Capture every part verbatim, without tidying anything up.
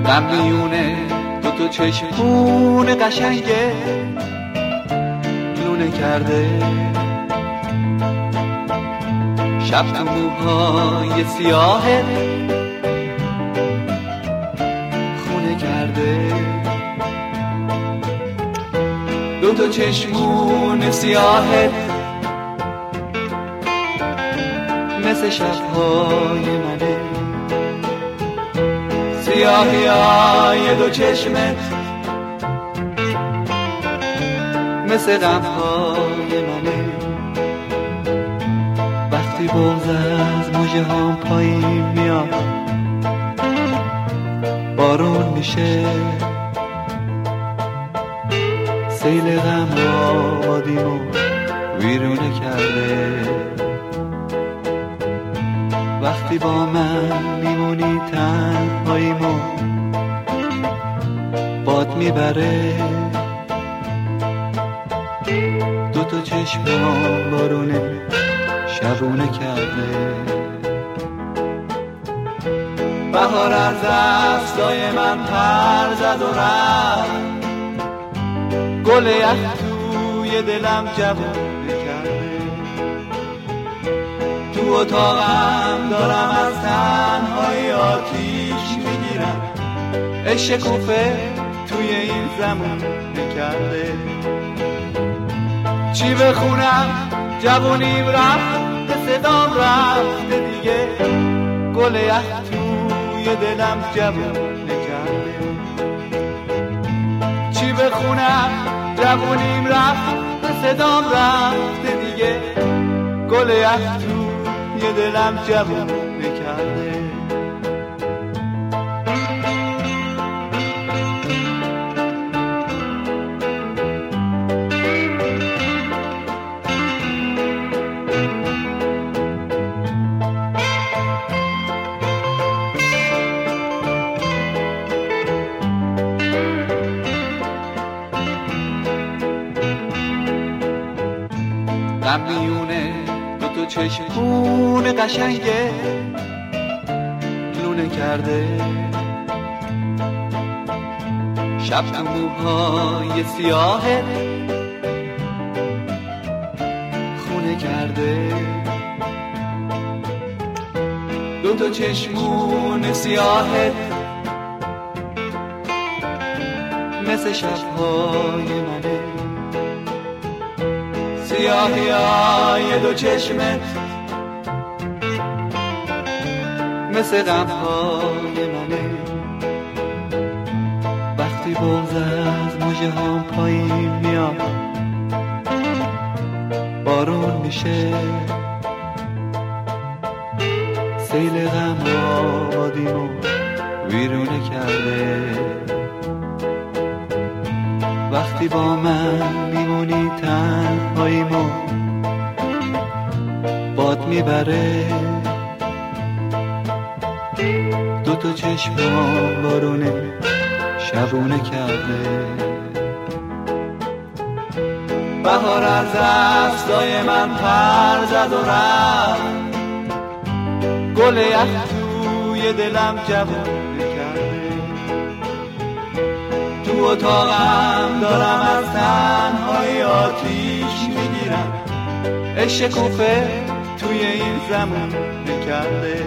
غم میونه دو تا چشمون قشنگه لونه کرده، شب تو موهای سیاهه خونه کرده. دو تا چشمون سیاهه مثل شبهای منه، سیاهی های دو چشمت مثل غمهای منه. وقتی بغض از مژه هام پایین میاد بارون میشه، سیل غم آبادیمو ویرونه کرده. وقتی با من میمونی تنهاییمو باد میبره، دو تا چشمم بارونه شبونه کرده. بهار از دستای من پر زد و رفت، گل یخ توی دلم جوونه کرده. تو اتاقم دارم از تنهایی آتیش میگیرم، عشق کوفه توی این زمونه کرده. چی بخونم جوونیم رفت، به صدام رفته دیگه، گل یخ توی دلم جوونه کرده. چی بخونم جوونیم رفت، به صدام رفته دیگه، گل یخ توی دلم جوونه کرده. غم میونه دو تا چشمون قشنگه لونه کرده، شب تو موهای سیاهه خونه کرده. دو تا چشمون سیاهه مثل شبهای منه، سیاهی های دو چشمت مثل غمهای منه. وقتی بغض از مژه هام پایین میاد بارون میشه، سیل غم آبادیمو ویرونه کرده. وقتی با من میمونی تنهاییمو باد میبره، دو تا چشمم بارونه شبونه کرده. بهار از دستای من پر زد و رفت، گل یخ توی دلم جوونه کرده. تو اتاقم دارم از تنهایی آتیش میگیرم، عشق کوفه توی این زمونه کرده.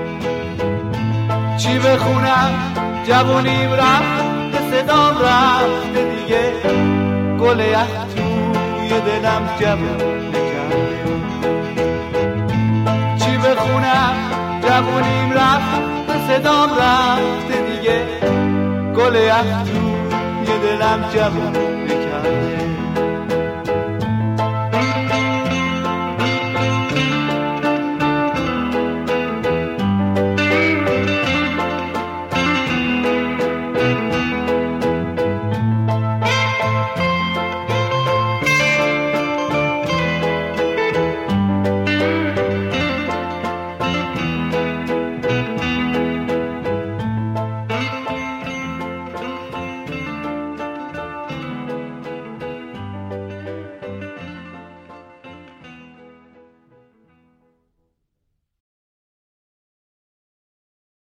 چی بخونم جوونیم رفت، به صدام رفته دیگه، گل یخ توی دلم جوونه کرده. چی بخونم جوونیم رفت، به صدام رفته دیگه، گل یخ توی دلم جوونه کرده.